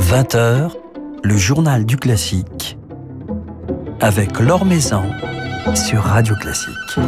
20h, le journal du classique avec Laure Maison sur Radio Classique.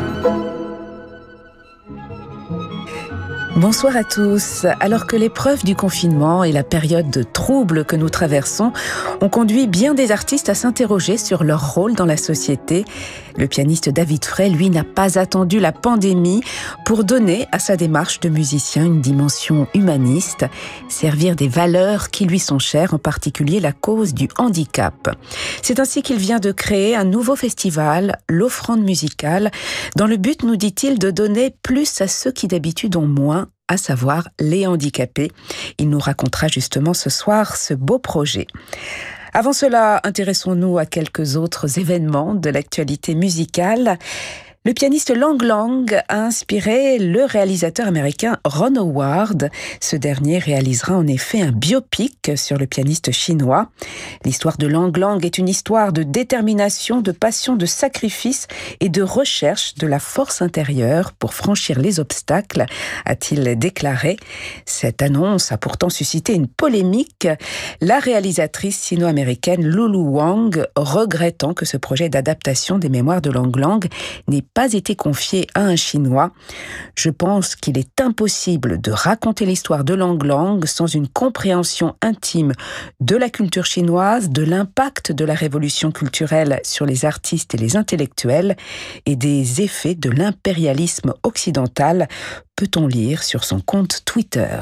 Bonsoir à tous. Alors que l'épreuve du confinement et la période de trouble que nous traversons ont conduit bien des artistes à s'interroger sur leur rôle dans la société, le pianiste David Fray, lui, n'a pas attendu la pandémie pour donner à sa démarche de musicien une dimension humaniste, servir des valeurs qui lui sont chères, en particulier la cause du handicap. C'est ainsi qu'il vient de créer un nouveau festival, l'Offrande musicale, dans le but, nous dit-il, de donner plus à ceux qui d'habitude ont moins, à savoir les handicapés. Il nous racontera justement ce soir ce beau projet. Avant cela, intéressons-nous à quelques autres événements de l'actualité musicale. Le pianiste Lang Lang a inspiré le réalisateur américain Ron Howard. Ce dernier réalisera en effet un biopic sur le pianiste chinois. L'histoire de Lang Lang est une histoire de détermination, de passion, de sacrifice et de recherche de la force intérieure pour franchir les obstacles, a-t-il déclaré. Cette annonce a pourtant suscité une polémique, la réalisatrice sino-américaine Lulu Wang regrettant que ce projet d'adaptation des mémoires de Lang Lang n'ait pas été confié à un Chinois. Je pense qu'il est impossible de raconter l'histoire de Lang Lang sans une compréhension intime de la culture chinoise, de l'impact de la révolution culturelle sur les artistes et les intellectuels et des effets de l'impérialisme occidental, peut-on lire sur son compte Twitter.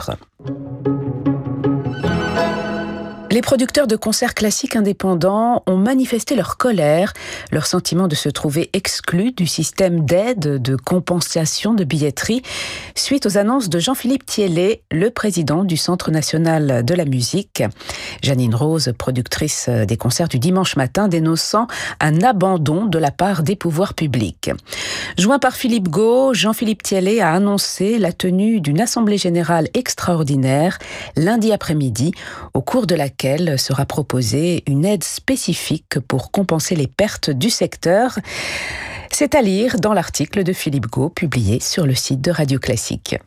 Les producteurs de concerts classiques indépendants ont manifesté leur colère, leur sentiment de se trouver exclus du système d'aide, de compensation de billetterie, suite aux annonces de Jean-Philippe Thiellet, le président du Centre national de la musique. Janine Rose, productrice des concerts du dimanche matin, dénonçant un abandon de la part des pouvoirs publics. Joint par Philippe Gau, Jean-Philippe Thiellet a annoncé la tenue d'une assemblée générale extraordinaire lundi après-midi, au cours de laquelle sera proposée une aide spécifique pour compenser les pertes du secteur. C'est à lire dans l'article de Philippe Gau publié sur le site de Radio Classique.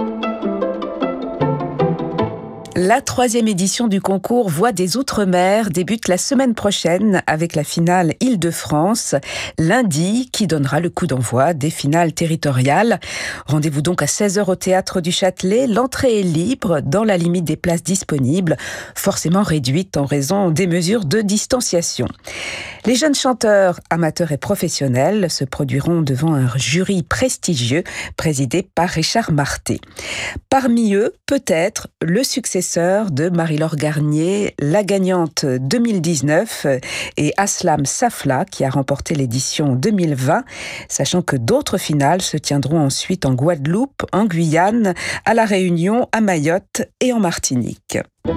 La 3e édition du concours Voix des Outre-mer débute la semaine prochaine avec la finale Île-de-France, lundi, qui donnera le coup d'envoi des finales territoriales. Rendez-vous donc à 16h au Théâtre du Châtelet. L'entrée est libre dans la limite des places disponibles, forcément réduite en raison des mesures de distanciation. Les jeunes chanteurs, amateurs et professionnels, se produiront devant un jury prestigieux présidé par Richard Marté. Parmi eux, peut-être le successeur de Marie-Laure Garnier, la gagnante 2019, et Aslam Safla, qui a remporté l'édition 2020, sachant que d'autres finales se tiendront ensuite en Guadeloupe, en Guyane, à La Réunion, à Mayotte et en Martinique.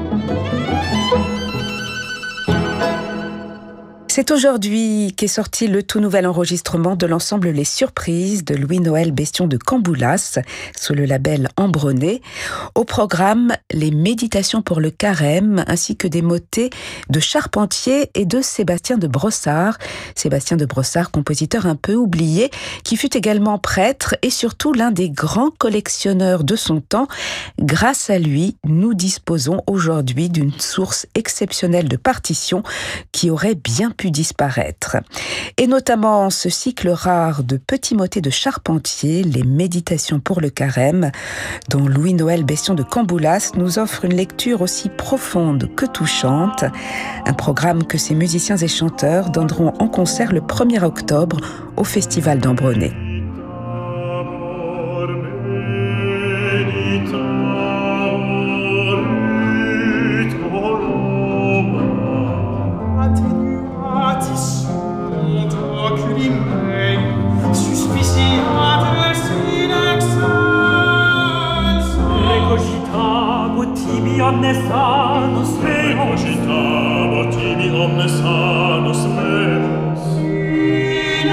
C'est aujourd'hui qu'est sorti le tout nouvel enregistrement de l'ensemble Les Surprises de Louis-Noël Bestion de Camboulas, sous le label Ambronné. Au programme, les méditations pour le carême, ainsi que des motets de Charpentier et de Sébastien de Brossard. Sébastien de Brossard, compositeur un peu oublié, qui fut également prêtre et surtout l'un des grands collectionneurs de son temps. Grâce à lui, nous disposons aujourd'hui d'une source exceptionnelle de partitions qui aurait bien pu disparaître. Et notamment ce cycle rare de petits motets de Charpentier, les méditations pour le carême, dont Louis-Noël Bestion de Camboulas nous offre une lecture aussi profonde que touchante. Un programme que ces musiciens et chanteurs donneront en concert le 1er octobre au Festival d'Ambronné. Omnes sanos meos, tibi omnes sanos meos, in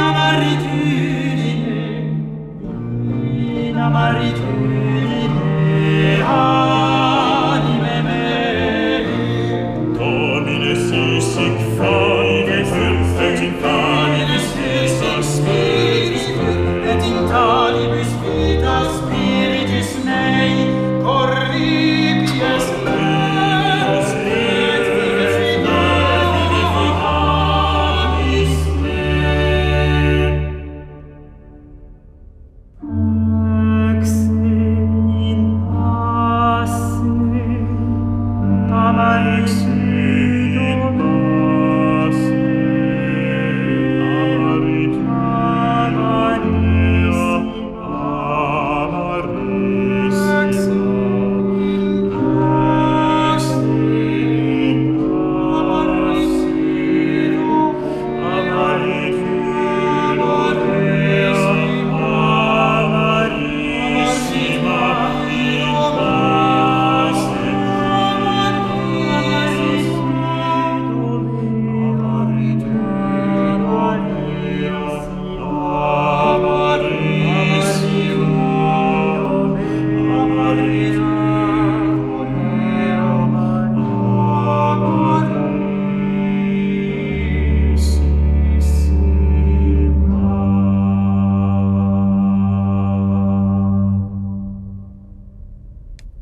amaritudine, anime me, Domine sic fide, et in talibus vita spiritus, et in talibus vita spiritus mei, corripies me.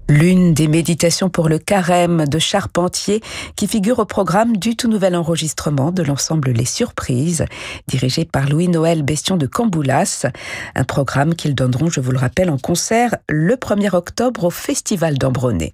L'une des méditations pour le carême de Charpentier qui figure au programme du tout nouvel enregistrement de l'ensemble Les Surprises, dirigé par Louis-Noël Bestion de Camboulas, un programme qu'ils donneront, je vous le rappelle, en concert le 1er octobre au Festival d'Ambronay.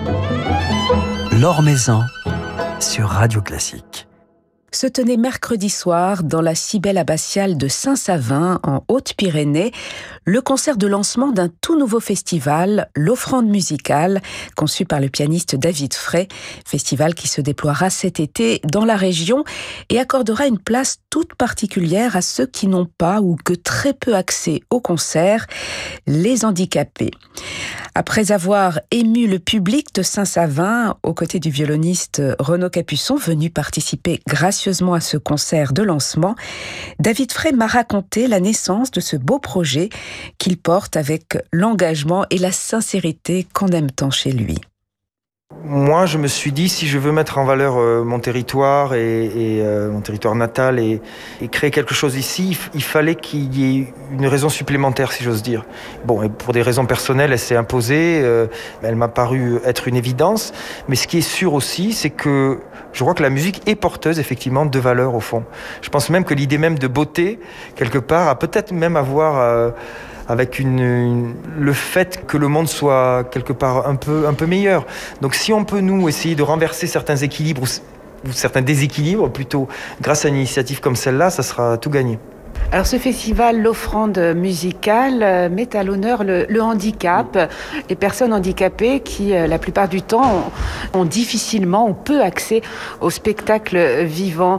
L'Or Maison sur Radio Classique. Se tenait mercredi soir dans la si belle abbatiale de Saint-Savin, en Haute-Pyrénées, le concert de lancement d'un tout nouveau festival, l'Offrande musicale, conçu par le pianiste David Fray, festival qui se déploiera cet été dans la région et accordera une place toute particulière à ceux qui n'ont pas ou que très peu accès au concert, les handicapés. Après avoir ému le public de Saint-Savin, aux côtés du violoniste Renaud Capuçon, venu participer gracieusement à ce concert de lancement, David Fray m'a raconté la naissance de ce beau projet qu'il porte avec l'engagement et la sincérité qu'on aime tant chez lui. Moi, je me suis dit, si je veux mettre en valeur mon territoire et mon territoire natal et créer quelque chose ici, il fallait qu'il y ait une raison supplémentaire, si j'ose dire. Bon, et pour des raisons personnelles, elle s'est imposée, elle m'a paru être une évidence, mais ce qui est sûr aussi, c'est que je crois que la musique est porteuse, effectivement, de valeurs, au fond. Je pense même que l'idée même de beauté, quelque part, a peut-être même à voir avec le fait que le monde soit quelque part un peu meilleur. Donc si on peut, nous, essayer de renverser certains équilibres ou certains déséquilibres, plutôt, grâce à une initiative comme celle-là, ça sera tout gagné. Alors ce festival, l'Offrande musicale, met à l'honneur le handicap, les personnes handicapées qui, la plupart du temps, ont difficilement ou peu accès au spectacle vivant.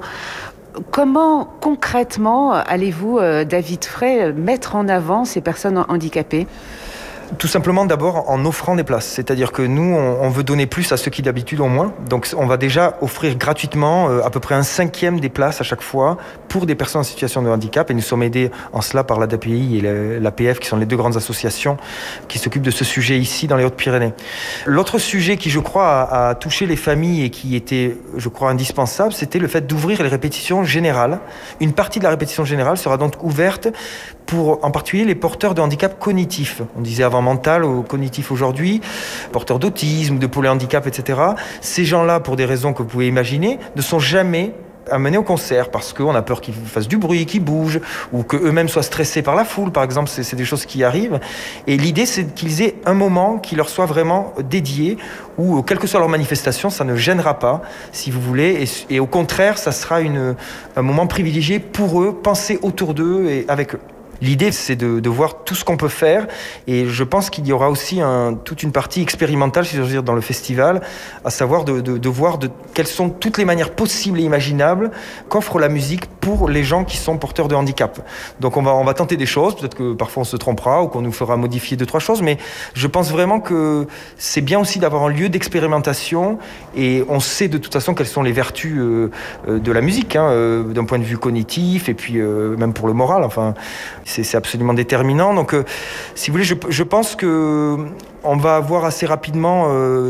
Comment concrètement allez-vous, David Fray, mettre en avant ces personnes handicapées ? Tout simplement d'abord en offrant des places, c'est-à-dire que nous on veut donner plus à ceux qui d'habitude ont moins, donc on va déjà offrir gratuitement à peu près 1/5 des places à chaque fois pour des personnes en situation de handicap, et nous sommes aidés en cela par l'ADAPI et l'APF qui sont les deux grandes associations qui s'occupent de ce sujet ici dans les Hautes-Pyrénées. L'autre sujet qui je crois a touché les familles et qui était je crois indispensable, c'était le fait d'ouvrir les répétitions générales. Une partie de la répétition générale sera donc ouverte pour en particulier les porteurs de handicap cognitif. On disait avant mental ou cognitif aujourd'hui, porteurs d'autisme, de polyhandicap, etc. Ces gens-là, pour des raisons que vous pouvez imaginer, ne sont jamais amenés au concert parce qu'on a peur qu'ils fassent du bruit, qu'ils bougent, ou qu'eux-mêmes soient stressés par la foule, par exemple. C'est des choses qui arrivent. Et l'idée, c'est qu'ils aient un moment qui leur soit vraiment dédié, où, quelle que soit leur manifestation, ça ne gênera pas, si vous voulez. Et au contraire, ça sera un moment privilégié pour eux, penser autour d'eux et avec eux. L'idée, c'est de voir tout ce qu'on peut faire, et je pense qu'il y aura aussi toute une partie expérimentale, si j'ose dire, dans le festival, à savoir de voir quelles sont toutes les manières possibles et imaginables qu'offre la musique pour les gens qui sont porteurs de handicap. Donc on va tenter des choses, peut-être que parfois on se trompera ou qu'on nous fera modifier 2-3 choses, mais je pense vraiment que c'est bien aussi d'avoir un lieu d'expérimentation, et on sait de toute façon quelles sont les vertus de la musique, d'un point de vue cognitif et puis même pour le moral, enfin c'est absolument déterminant. Donc si vous voulez, je pense que on va avoir assez rapidement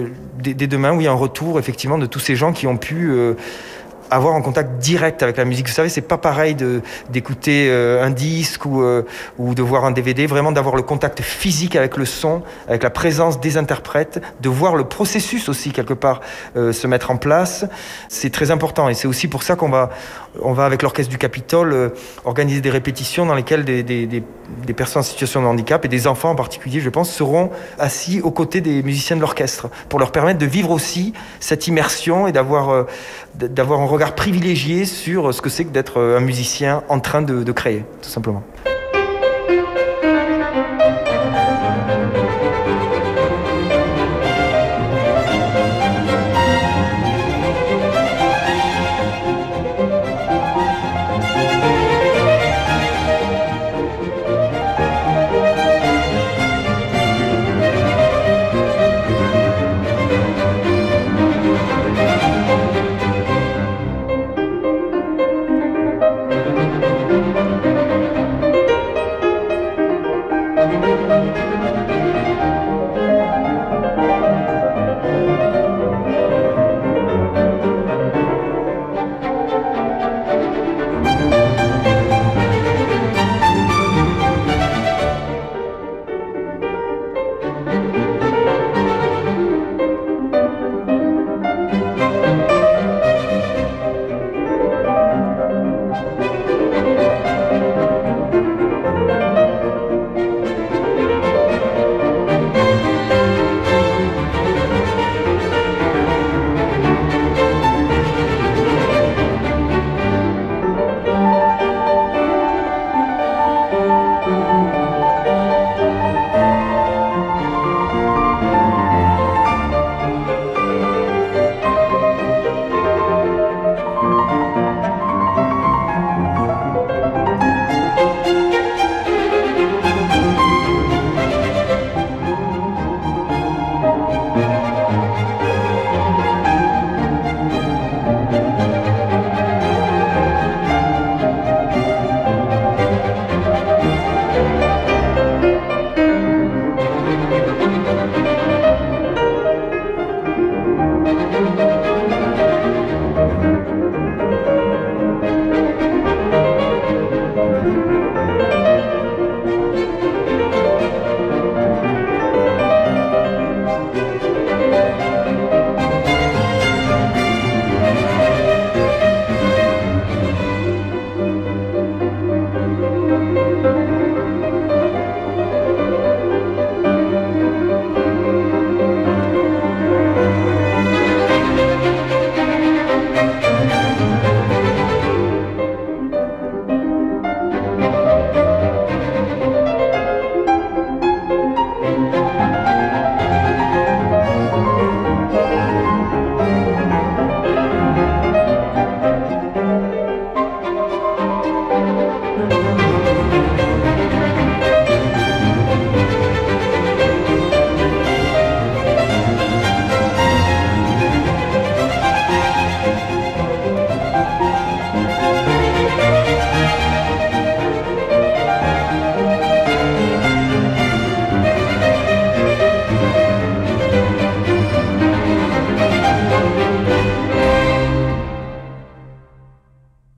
dès demain, oui, un retour effectivement de tous ces gens qui ont pu avoir un contact direct avec la musique. Vous savez, c'est pas pareil d'écouter un disque ou de voir un DVD, vraiment d'avoir le contact physique avec le son, avec la présence des interprètes, de voir le processus aussi quelque part se mettre en place. C'est très important, et c'est aussi pour ça qu'on va avec l'Orchestre du Capitole organiser des répétitions dans lesquelles des personnes en situation de handicap, et des enfants en particulier, je pense, seront assis aux côtés des musiciens de l'orchestre pour leur permettre de vivre aussi cette immersion et d'avoir un regard privilégié sur ce que c'est que d'être un musicien en train de créer, tout simplement.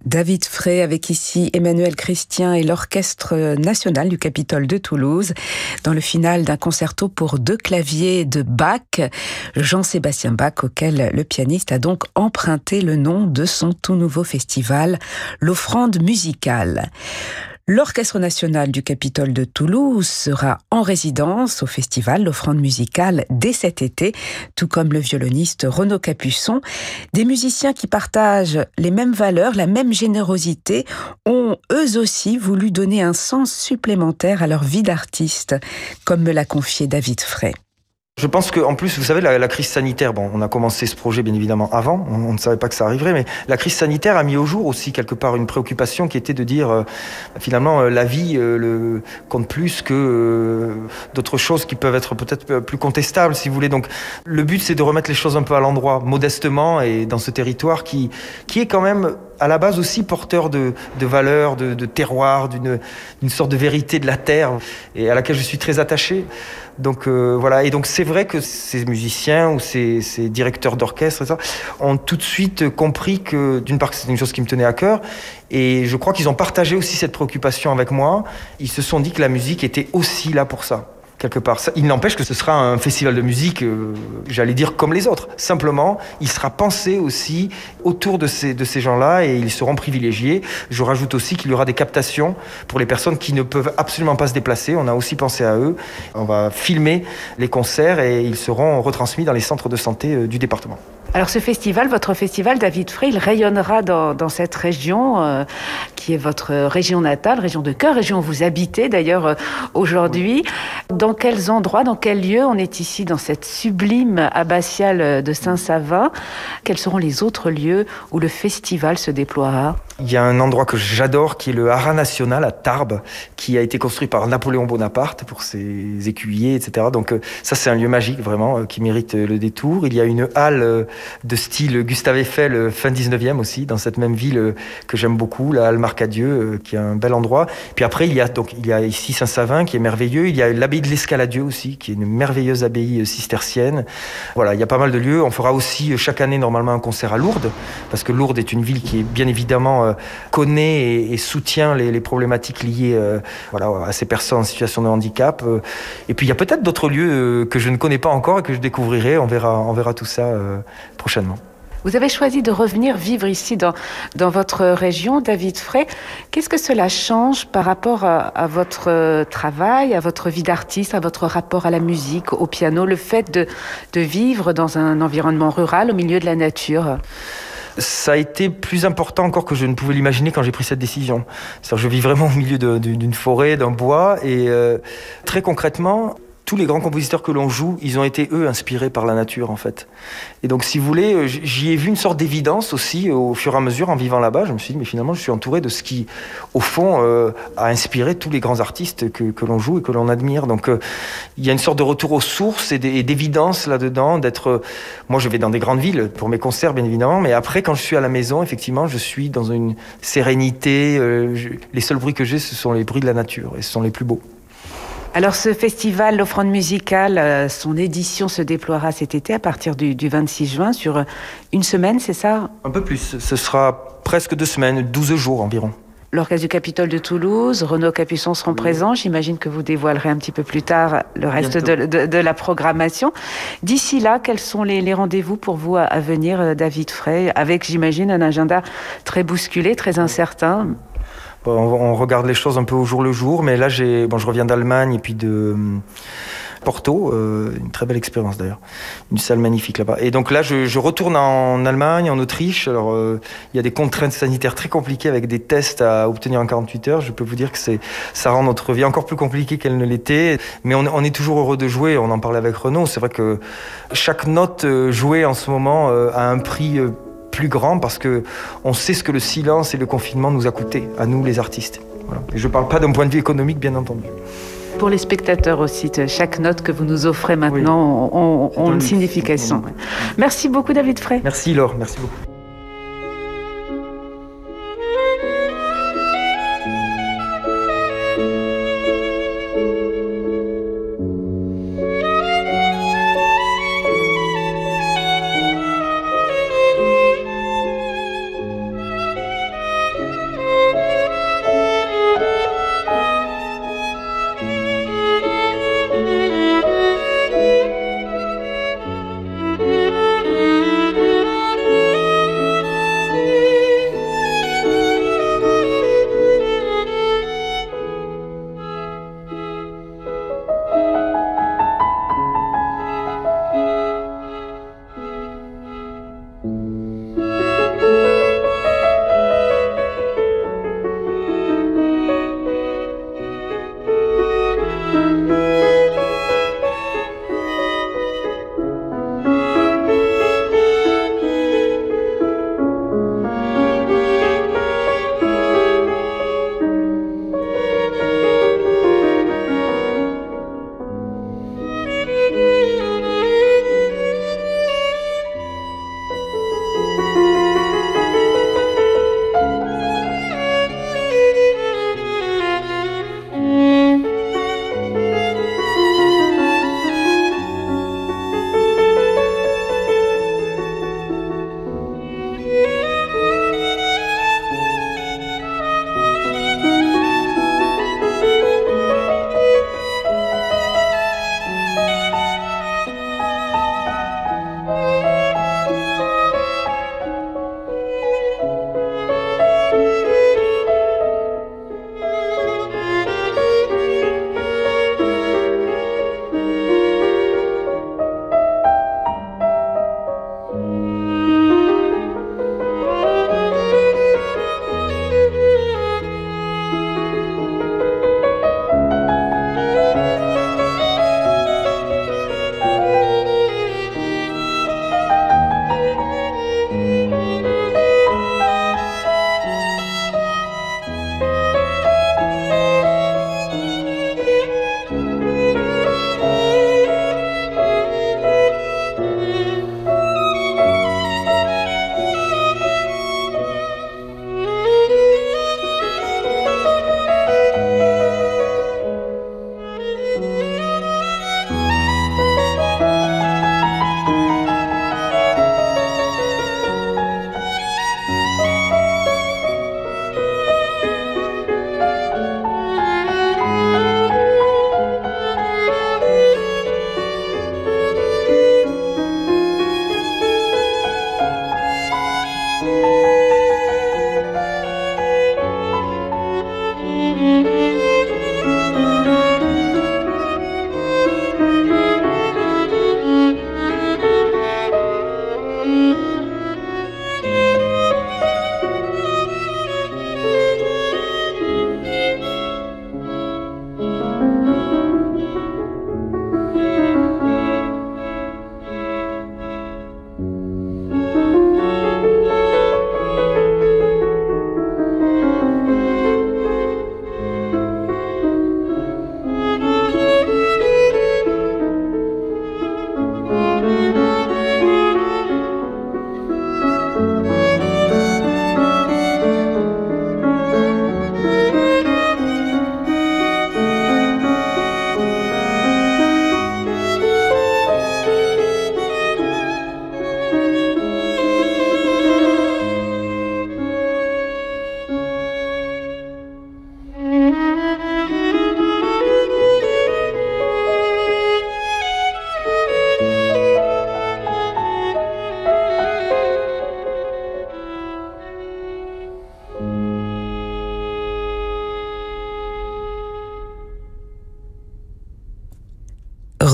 David Frey avec ici Emmanuel Christian et l'Orchestre national du Capitole de Toulouse dans le final d'un concerto pour 2 claviers de Bach, Jean-Sébastien Bach, auquel le pianiste a donc emprunté le nom de son tout nouveau festival, l'Offrande musicale. L'Orchestre national du Capitole de Toulouse sera en résidence au festival L'Offrande musicale dès cet été, tout comme le violoniste Renaud Capuçon. Des musiciens qui partagent les mêmes valeurs, la même générosité, ont eux aussi voulu donner un sens supplémentaire à leur vie d'artiste, comme me l'a confié David Frey. Je pense qu'en plus, vous savez, la crise sanitaire, on a commencé ce projet bien évidemment avant, on ne savait pas que ça arriverait, mais la crise sanitaire a mis au jour aussi quelque part une préoccupation qui était de dire finalement la vie compte plus que d'autres choses qui peuvent être peut-être plus contestables si vous voulez. Donc le but c'est de remettre les choses un peu à l'endroit, modestement, et dans ce territoire qui est quand même à la base aussi porteur de valeurs, de terroir, d'une sorte de vérité de la terre et à laquelle je suis très attaché. Donc voilà, et donc c'est vrai que ces musiciens ou ces directeurs d'orchestre et ça, ont tout de suite compris que d'une part c'est une chose qui me tenait à cœur, et je crois qu'ils ont partagé aussi cette préoccupation avec moi. Ils se sont dit que la musique était aussi là pour ça. Quelque part. Il n'empêche que ce sera un festival de musique, j'allais dire comme les autres. Simplement, il sera pensé aussi autour de ces gens-là et ils seront privilégiés. Je rajoute aussi qu'il y aura des captations pour les personnes qui ne peuvent absolument pas se déplacer. On a aussi pensé à eux. On va filmer les concerts et ils seront retransmis dans les centres de santé du département. Alors ce festival, votre festival David Frey, il rayonnera dans cette région qui est votre région natale, région de cœur, région où vous habitez d'ailleurs aujourd'hui. Dans quels endroits, dans quels lieux on est ici dans cette sublime abbatiale de Saint-Savin? Quels seront les autres lieux où le festival se déploiera? Il y a un endroit que j'adore qui est le Haras National à Tarbes, qui a été construit par Napoléon Bonaparte pour ses écuyers, etc. Donc ça c'est un lieu magique vraiment qui mérite le détour. Il y a une halle de style Gustave Eiffel fin 19e aussi, dans cette même ville que j'aime beaucoup, la halle Marcadieu, qui est un bel endroit. Puis après il y a ici Saint-Savin qui est merveilleux. Il y a l'abbaye de l'Escaladieu aussi, qui est une merveilleuse abbaye cistercienne. Voilà, il y a pas mal de lieux. On fera aussi chaque année normalement un concert à Lourdes, parce que Lourdes est une ville qui est bien évidemment connaît et soutient les problématiques liées à ces personnes en situation de handicap. Et puis il y a peut-être d'autres lieux que je ne connais pas encore et que je découvrirai. On verra tout ça prochainement. Vous avez choisi de revenir vivre ici dans votre région, David Frey. Qu'est-ce que cela change par rapport à votre travail, à votre vie d'artiste, à votre rapport à la musique, au piano, le fait de vivre dans un environnement rural au milieu de la nature ? Ça a été plus important encore que je ne pouvais l'imaginer quand j'ai pris cette décision. C'est-à-dire, je vis vraiment au milieu d'une forêt, d'un bois, et très concrètement, tous les grands compositeurs que l'on joue, ils ont été, eux, inspirés par la nature, en fait. Et donc, si vous voulez, j'y ai vu une sorte d'évidence aussi, au fur et à mesure, en vivant là-bas. Je me suis dit, mais finalement, je suis entouré de ce qui, au fond, a inspiré tous les grands artistes que l'on joue et que l'on admire. Donc, il y a une sorte de retour aux sources et d'évidence là-dedans, d'être... Moi, je vais dans des grandes villes pour mes concerts, bien évidemment, mais après, quand je suis à la maison, effectivement, je suis dans une sérénité. Les seuls bruits que j'ai, ce sont les bruits de la nature, et ce sont les plus beaux. Alors ce festival, l'Offrande musicale, son édition se déploiera cet été à partir du 26 juin sur une semaine, c'est ça? Un peu plus, ce sera presque 2 semaines, 12 jours environ. L'Orchestre du Capitole de Toulouse, Renaud Capuçon seront présents. J'imagine que vous dévoilerez un petit peu plus tard le reste de la programmation. D'ici là, quels sont les rendez-vous pour vous à venir, David Frey, avec, j'imagine, un agenda très bousculé, très incertain? On regarde les choses un peu au jour le jour, mais là, je reviens d'Allemagne et puis de Porto, une très belle expérience d'ailleurs, une salle magnifique là-bas. Et donc là, je retourne en Allemagne, en Autriche. Alors, il y a des contraintes sanitaires très compliquées avec des tests à obtenir en 48 heures. Je peux vous dire que ça rend notre vie encore plus compliquée qu'elle ne l'était. Mais on est toujours heureux de jouer. On en parlait avec Renaud. C'est vrai que chaque note jouée en ce moment a un prix plus grand parce que on sait ce que le silence et le confinement nous a coûté, à nous les artistes. Voilà. Et je ne parle pas d'un point de vue économique, bien entendu. Pour les spectateurs aussi, chaque note que vous nous offrez maintenant ont une signification. Merci beaucoup, David Frey. Merci Laure, merci beaucoup.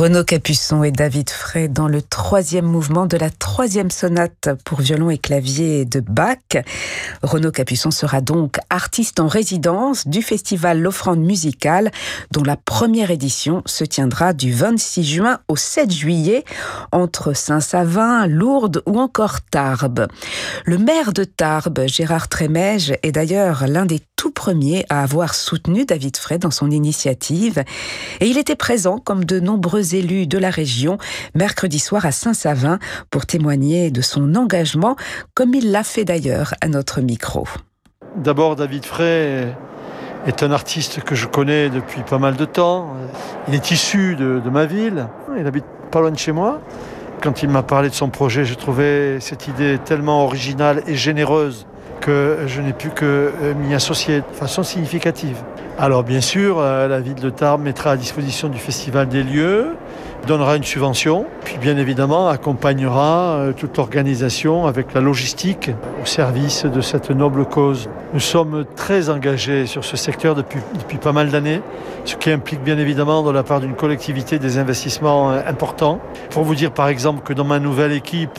Renaud Capuçon et David Frey dans le 3e mouvement de la 3e sonate pour violon et clavier de Bach. Renaud Capuçon sera donc artiste en résidence du festival L'Offrande musicale, dont la première édition se tiendra du 26 juin au 7 juillet entre Saint-Savin, Lourdes ou encore Tarbes. Le maire de Tarbes, Gérard Trémège, est d'ailleurs l'un des tout premiers à avoir soutenu David Frey dans son initiative, et il était présent comme de nombreux élus de la région mercredi soir à Saint-Savin pour témoigner de son engagement, comme il l'a fait d'ailleurs à notre micro. D'abord, David Frey est un artiste que je connais depuis pas mal de temps. Il est issu de ma ville, il habite pas loin de chez moi. Quand il m'a parlé de son projet, je trouvais cette idée tellement originale et généreuse que je n'ai pu que m'y associer de façon significative. Alors bien sûr, la ville de Tarbes mettra à disposition du Festival des lieux, donnera une subvention, puis bien évidemment accompagnera toute l'organisation avec la logistique au service de cette noble cause. Nous sommes très engagés sur ce secteur depuis pas mal d'années, ce qui implique bien évidemment de la part d'une collectivité des investissements importants. Pour vous dire par exemple que dans ma nouvelle équipe,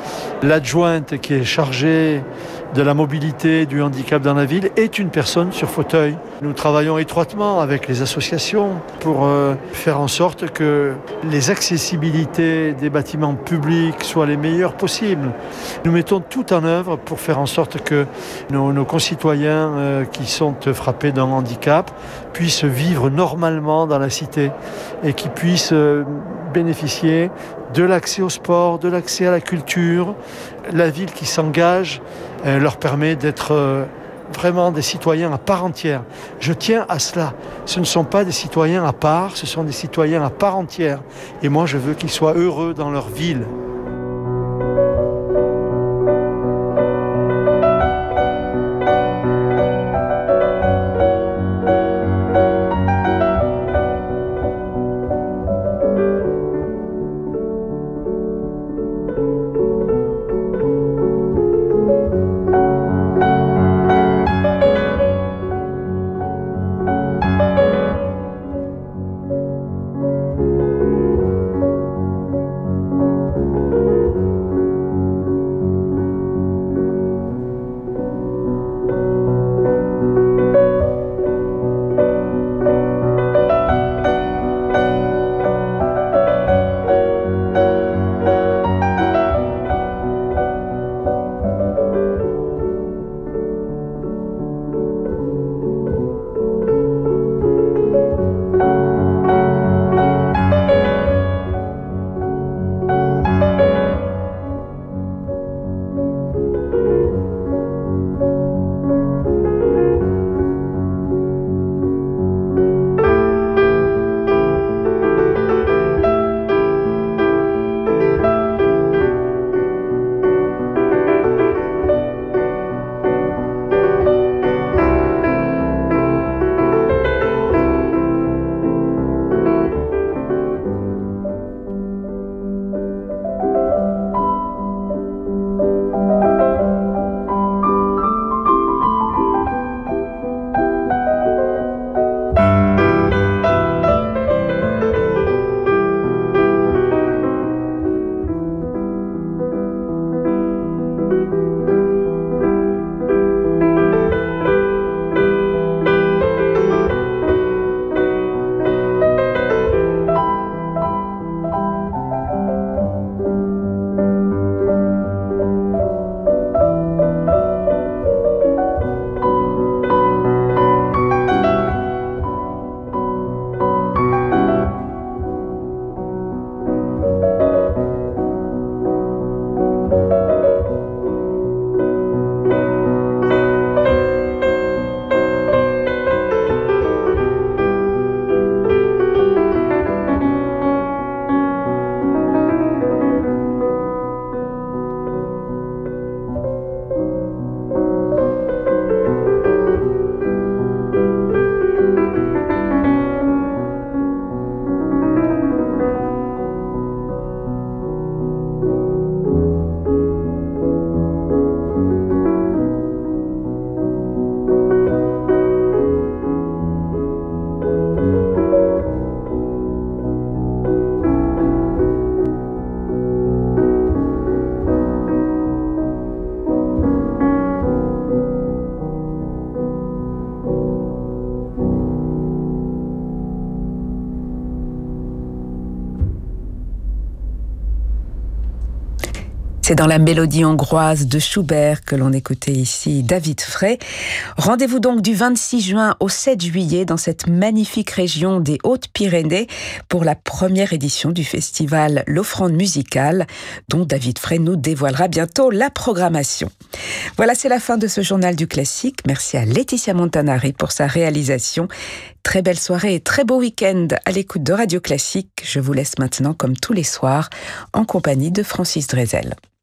l'adjointe qui est chargée de la mobilité, du handicap dans la ville est une personne sur fauteuil. Nous travaillons étroitement avec les associations pour faire en sorte que les accessibilités des bâtiments publics soient les meilleures possibles. Nous mettons tout en œuvre pour faire en sorte que nos concitoyens qui sont frappés d'un handicap puissent vivre normalement dans la cité et qui puissent bénéficier de l'accès au sport, de l'accès à la culture. La ville qui s'engage leur permet d'être vraiment des citoyens à part entière. Je tiens à cela. Ce ne sont pas des citoyens à part, ce sont des citoyens à part entière. Et moi, je veux qu'ils soient heureux dans leur ville. C'est dans la mélodie hongroise de Schubert que l'on écoutait ici David Frey. Rendez-vous donc du 26 juin au 7 juillet dans cette magnifique région des Hautes-Pyrénées pour la première édition du festival L'Offrande musicale, dont David Frey nous dévoilera bientôt la programmation. Voilà, c'est la fin de ce journal du classique. Merci à Laetitia Montanari pour sa réalisation. Très belle soirée et très beau week-end à l'écoute de Radio Classique. Je vous laisse maintenant, comme tous les soirs, en compagnie de Francis Drezel.